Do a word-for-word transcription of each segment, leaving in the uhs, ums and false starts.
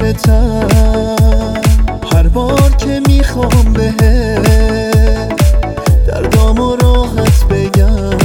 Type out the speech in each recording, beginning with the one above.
عشقتم. هر بار که میخوام بهت دردامو راحت بگم،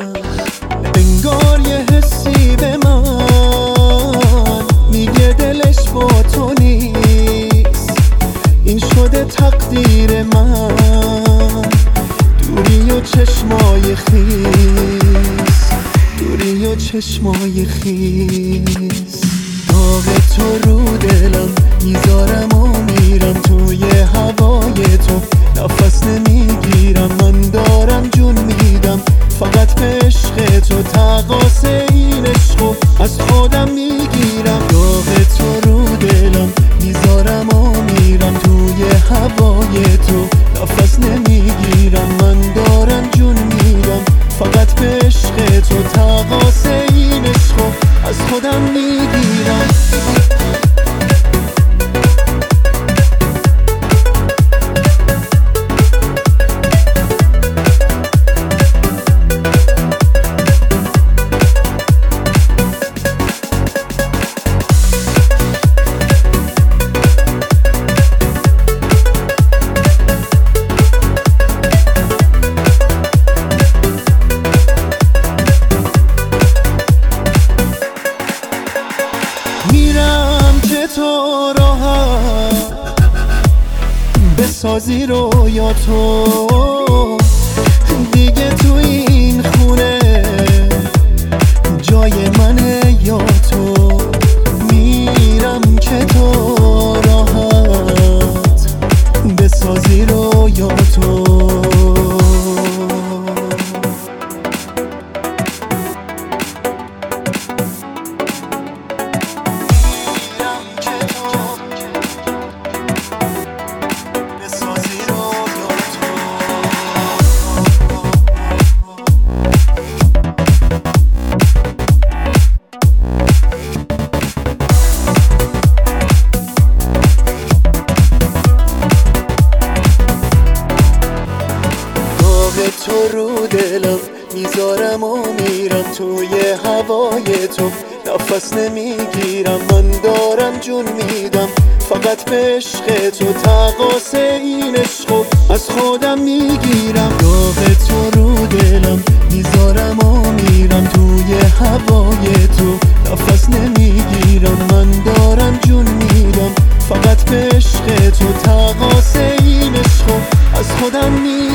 انگار یه حسی به من میگه دلش با تو نیست. این شده تقدیر من، دوری و چشمای خیس، دوری و چشمای خیس. داغ تو رو دلم میذارم و میرم توی هوای تو، نفس نمیگیرم من دارم جون میدم فقط به عشق تو. تقاص این عشقو از خودم میگیرم. داغ تو رو دلم میذارم و میرم توی هوای تو، نفس نمیگیرم من دارم جون میدم فقط به عشق تو. تقاص این عشقو از خودم میگیرم. میرم که تو راحت بسازی رویا تو، دیگه تو این خونه جای منه یا تو. میرم که تو راحت بسازی رویا تو. تو رو دلم میذارم و میرم توی هوای تو، نفس نمیگیرم من دارم جون میدم فقط به عشق تو. تقاص این عشقو از خودم میگیرم. داغ تو رو دلم میذارم و میرم توی هوای تو، نفس نمیگیرم من دارم جون میدم فقط به عشق تو. تقاص این عشقو از خودم میگیرم.